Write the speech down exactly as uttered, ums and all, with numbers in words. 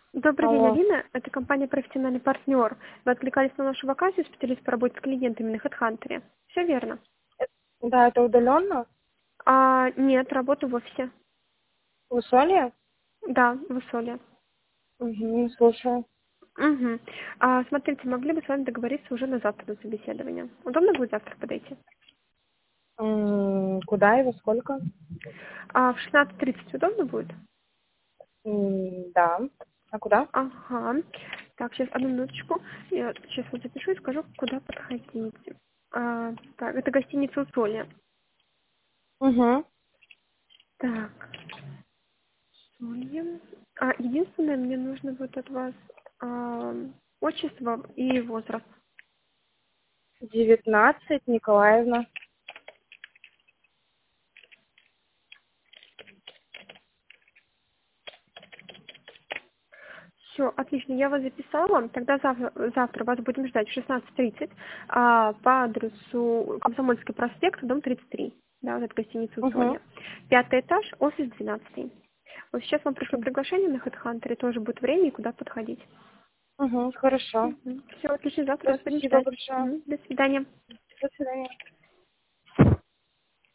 Добрый день, Алло. Алина. Это компания «Профессиональный партнер». Вы откликались на нашу вакансию специалист по работе с клиентами на HeadHunter. Все верно? Да, это удаленно? А, нет, работа в офисе. В Усолье? Да, в Усолье. Угу, слушаю. Угу. А, смотрите, могли бы с вами договориться уже на завтра на собеседование. Удобно будет завтра подойти? М, Куда и во сколько? А, в шестнадцать тридцать удобно будет? М, Да. А куда? Ага. Так, сейчас одну минуточку. Я сейчас вот запишу и скажу, куда подходить. А, так, это гостиница Усолье. Угу. Так. Усолье. А, единственное, мне нужно будет от вас а, отчество и возраст. девятнадцать, Николаевна. Все, отлично, я вас записала. Тогда завтра, завтра вас будем ждать в шестнадцать тридцать а, по адресу Комсомольский проспект, дом тридцать три. Да, вот это гостиница Угу. Усолье. Пятый этаж, офис двенадцатый. Вот сейчас вам пришло приглашение на HeadHunter, тоже будет время и куда подходить. Угу, хорошо. Все, отлично, завтра Всё, вас будем спасибо ждать. большое. Мгм, до свидания. До свидания.